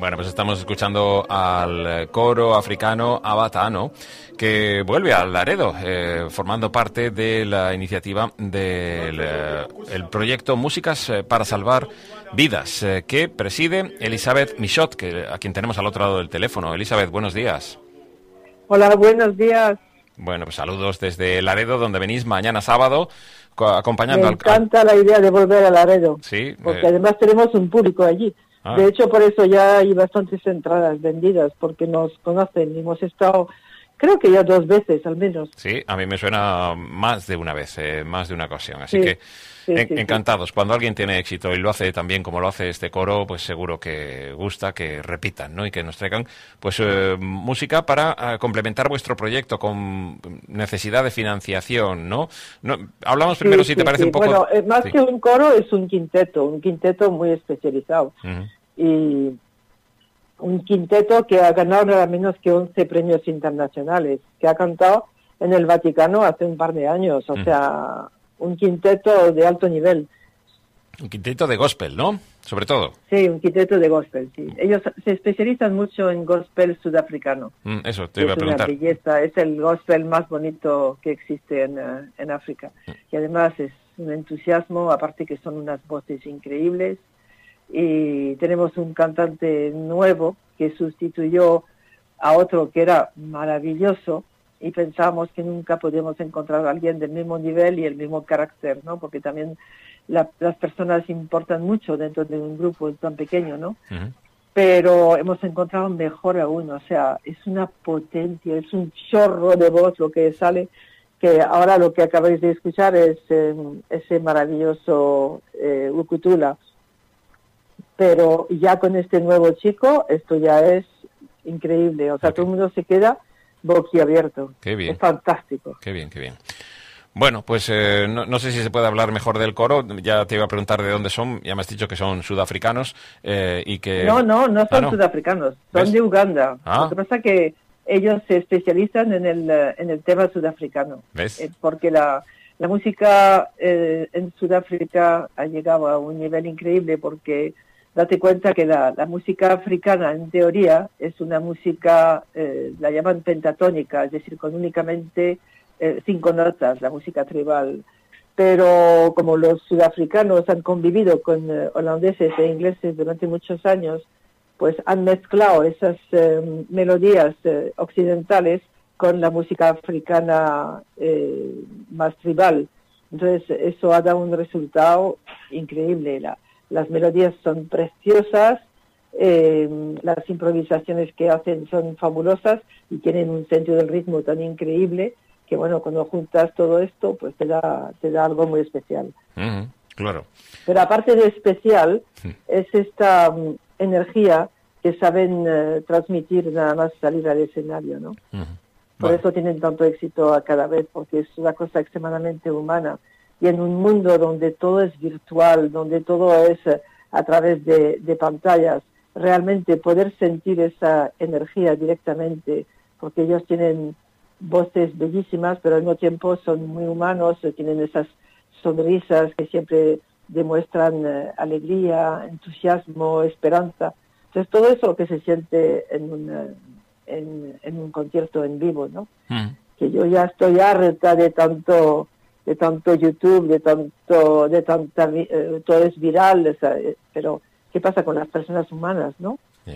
Bueno, pues estamos escuchando al coro africano Abatano, que vuelve a Laredo, formando parte de la iniciativa del el proyecto Músicas para Salvar Vidas, que preside Elizabeth Michot, a quien tenemos al otro lado del teléfono. Elizabeth, buenos días. Hola, buenos días. Bueno, pues saludos desde Laredo, donde venís mañana sábado, acompañando Me encanta la idea de volver a Laredo, sí, porque además tenemos un público allí. De hecho, por eso ya hay bastantes entradas vendidas, porque nos conocen y hemos estado, creo que ya 2 veces al menos. Sí, a mí me suena más de una vez, más de una ocasión. Así Sí, que sí, encantados. Sí. Cuando alguien tiene éxito y lo hace tan bien como lo hace este coro, pues seguro que gusta que repitan, ¿no? Y que nos traigan pues música para complementar vuestro proyecto con necesidad de financiación, ¿no? Hablamos primero, si te parece un poco... Bueno, más que un coro es un quinteto muy especializado. Y un quinteto que ha ganado nada menos que 11 premios internacionales, que ha cantado en el Vaticano hace un par de años, o sea, un quinteto de alto nivel. Un quinteto de gospel, ¿no? Sobre todo. Sí, un quinteto de gospel, sí. Ellos se especializan mucho en gospel sudafricano. Eso te iba a preguntar. Es una belleza, es el gospel más bonito que existe en África. Y además es un entusiasmo, aparte que son unas voces increíbles. Y tenemos un cantante nuevo que sustituyó a otro que era maravilloso, y pensamos que nunca podemos encontrar a alguien del mismo nivel y el mismo carácter, ¿no? Porque también las personas importan mucho dentro de un grupo tan pequeño, ¿no? Pero hemos encontrado mejor aún, o sea, es una potencia, es un chorro de voz lo que sale, que ahora lo que acabáis de escuchar es ese maravilloso Ukutula. Pero ya con este nuevo chico, esto ya es increíble, o sea, todo el mundo se queda boquiabierto. Qué bien. Es fantástico. Qué bien, qué bien. Bueno, pues no sé si se puede hablar mejor del coro. Ya te iba a preguntar de dónde son. Ya me has dicho que son sudafricanos y que... No son sudafricanos. Son ¿ves? de Uganda. Ah. Lo que pasa es que ellos se especializan en el tema sudafricano. ¿Ves? Porque la música en Sudáfrica ha llegado a un nivel increíble, porque date cuenta que la música africana, en teoría, es una música, la llaman pentatónica, es decir, con únicamente 5 notas, la música tribal. Pero como los sudafricanos han convivido con holandeses e ingleses durante muchos años, pues han mezclado esas melodías occidentales con la música africana más tribal. Entonces eso ha dado un resultado increíble. Las melodías son preciosas, las improvisaciones que hacen son fabulosas y tienen un sentido del ritmo tan increíble que, bueno, cuando juntas todo esto, pues te da algo muy especial. Claro. Pero aparte de especial, es esta energía que saben transmitir nada más salir al escenario, ¿no? Por eso tienen tanto éxito a cada vez, porque es una cosa extremadamente humana. Y en un mundo donde todo es virtual, donde todo es a través de pantallas, realmente poder sentir esa energía directamente, porque ellos tienen voces bellísimas, pero al mismo tiempo son muy humanos, tienen esas sonrisas que siempre demuestran alegría, entusiasmo, esperanza. Entonces todo eso que se siente en un concierto en vivo, ¿no? Que yo ya estoy harta de tanto YouTube, todo es viral, pero ¿qué pasa con las personas humanas, no?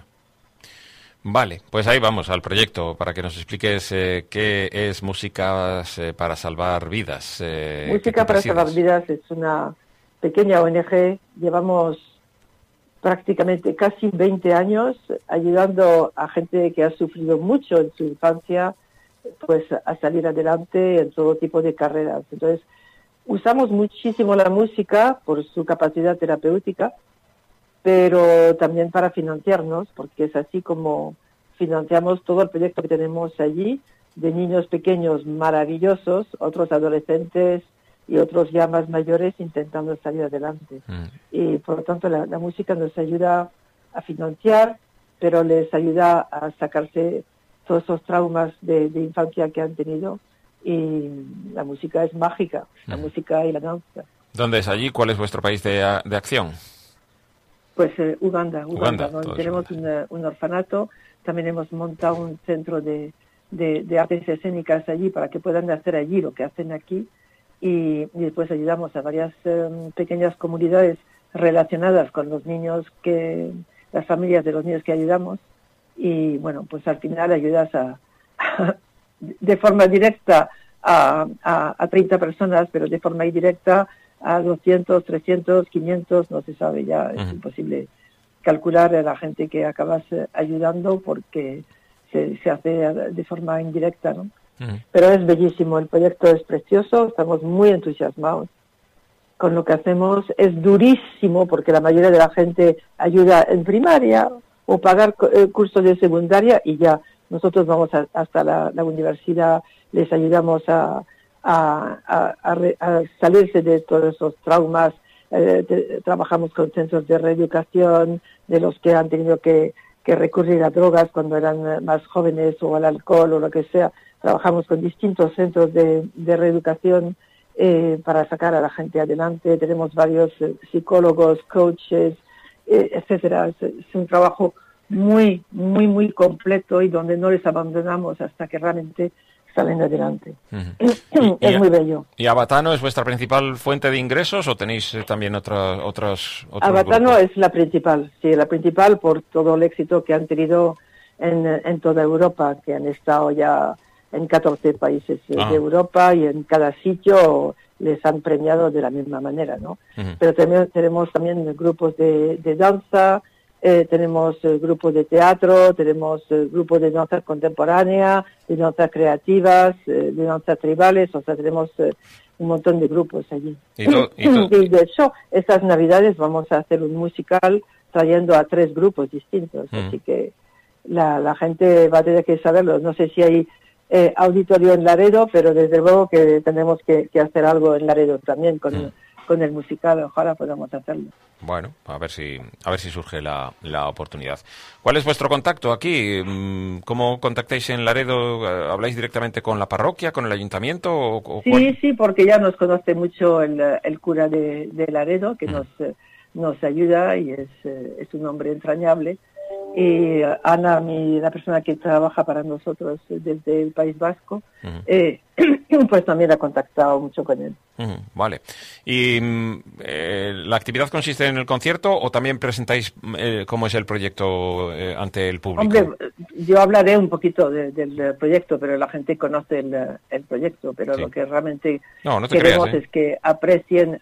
Vale, pues ahí vamos al proyecto para que nos expliques qué es Músicas para Salvar Vidas. Música para Salvar Vidas es una pequeña ONG. Llevamos prácticamente casi 20 años ayudando a gente que ha sufrido mucho en su infancia, pues a salir adelante en todo tipo de carreras. Entonces, usamos muchísimo la música por su capacidad terapéutica, pero también para financiarnos, porque es así como financiamos todo el proyecto que tenemos allí, de niños pequeños maravillosos, otros adolescentes y otros ya más mayores intentando salir adelante. Y por lo tanto la música nos ayuda a financiar, pero les ayuda a sacarse todos esos traumas de infancia que han tenido, y la música es mágica, la música y la danza. ¿Dónde es allí? ¿Cuál es vuestro país de acción? Pues Uganda, ¿no? Tenemos un orfanato, también hemos montado un centro de artes escénicas allí para que puedan hacer allí lo que hacen aquí, y después ayudamos a varias pequeñas comunidades relacionadas con los niños, las familias de los niños que ayudamos, y bueno, pues al final ayudas de forma directa a 30 personas, pero de forma indirecta a 200, 300, 500, no se sabe ya, es imposible calcular a la gente que acabas ayudando porque se hace de forma indirecta, ¿no? Pero es bellísimo, el proyecto es precioso, estamos muy entusiasmados con lo que hacemos. Es durísimo porque la mayoría de la gente ayuda en primaria o pagar cursos de secundaria y ya. Nosotros vamos hasta la universidad, les ayudamos a salirse de todos esos traumas. Trabajamos con centros de reeducación de los que han tenido que recurrir a drogas cuando eran más jóvenes o al alcohol o lo que sea. Trabajamos con distintos centros de reeducación para sacar a la gente adelante. Tenemos varios psicólogos, coaches, etcétera. Es un trabajo muy, muy, muy completo y donde no les abandonamos hasta que realmente salen adelante. Es muy bello. ¿Y Abatano es vuestra principal fuente de ingresos o tenéis también otros Abatano grupos? es la principal por todo el éxito que han tenido en toda Europa, que han estado ya en 14 países de Europa, y en cada sitio les han premiado de la misma manera, ¿no? Pero tenemos también grupos de danza, tenemos grupos de teatro, tenemos grupos de danza contemporánea, de danza creativas, de danza tribales, o sea, tenemos un montón de grupos allí. Y de hecho, estas Navidades vamos a hacer un musical trayendo a 3 grupos distintos, así que la gente va a tener que saberlo. No sé si hay auditorio en Laredo, pero desde luego que tenemos que hacer algo en Laredo también con el musical. Ojalá podamos hacerlo. Bueno, a ver si surge la oportunidad. ¿Cuál es vuestro contacto aquí? ¿Cómo contactáis en Laredo? ¿Habláis directamente con la parroquia, con el ayuntamiento? Sí, porque ya nos conoce mucho el cura de Laredo, que nos ayuda, y es un hombre entrañable. Y Ana, la persona que trabaja para nosotros desde el País Vasco, pues también ha contactado mucho con él. Vale. ¿Y la actividad consiste en el concierto o también presentáis cómo es el proyecto ante el público? Hombre, yo hablaré un poquito del proyecto, pero la gente conoce el proyecto, pero lo que realmente queremos es que aprecien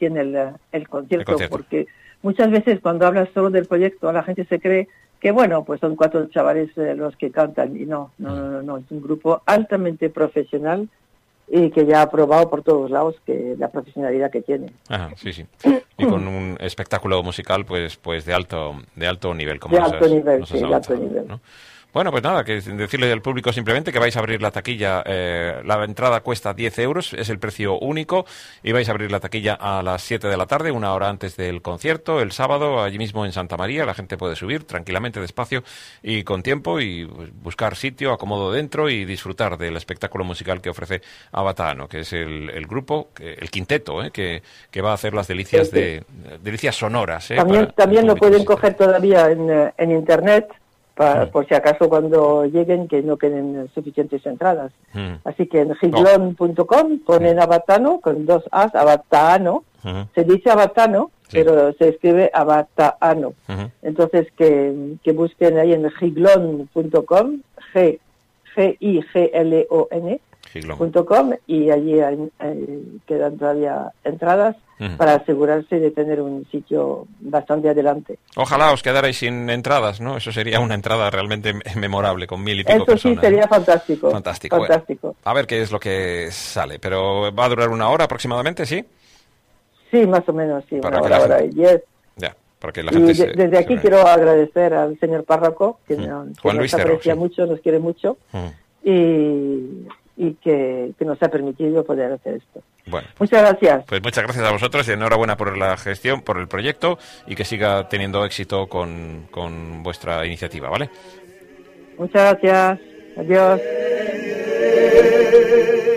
el concierto, porque muchas veces cuando hablas solo del proyecto la gente se cree que bueno, pues son 4 chavales los que cantan, y no, es un grupo altamente profesional y que ya ha probado por todos lados que la profesionalidad que tiene. Sí. Y con un espectáculo musical pues de alto nivel, como de alto nivel, ¿no? Bueno, pues nada, que decirle al público simplemente que vais a abrir la taquilla. La entrada cuesta 10 euros, es el precio único, y vais a abrir la taquilla a las 7 de la tarde, 1 hora antes del concierto, el sábado, allí mismo en Santa María. La gente puede subir tranquilamente, despacio y con tiempo, y buscar sitio, acomodo dentro y disfrutar del espectáculo musical que ofrece Abatano, que es el grupo, el quinteto, que va a hacer las delicias delicias sonoras. También lo pueden coger todavía en Internet. Por si acaso cuando lleguen que no queden suficientes entradas. Así que en giglon.com ponen Abatano con 2 A's, Abatano. Se dice Abatano, pero se escribe Abatano. Entonces que busquen ahí en giglon.com, giglon.com, y allí quedan todavía entradas para asegurarse de tener un sitio bastante adelante. Ojalá os quedarais sin entradas, ¿no? Eso sería una entrada realmente memorable, con 1000 y pico personas. Eso sí, sería fantástico. Fantástico. Bueno, a ver qué es lo que sale, pero va a durar 1 hora aproximadamente, ¿sí? Sí, más o menos, sí. Para 1 hora y 10. Ya, para que la gente desde aquí quiero agradecer al señor párroco, que nos aprecia mucho, nos quiere mucho, y que nos ha permitido poder hacer esto. Bueno, muchas gracias. Pues muchas gracias a vosotros y enhorabuena por la gestión, por el proyecto, y que siga teniendo éxito con vuestra iniciativa, ¿vale? Muchas gracias. Adiós.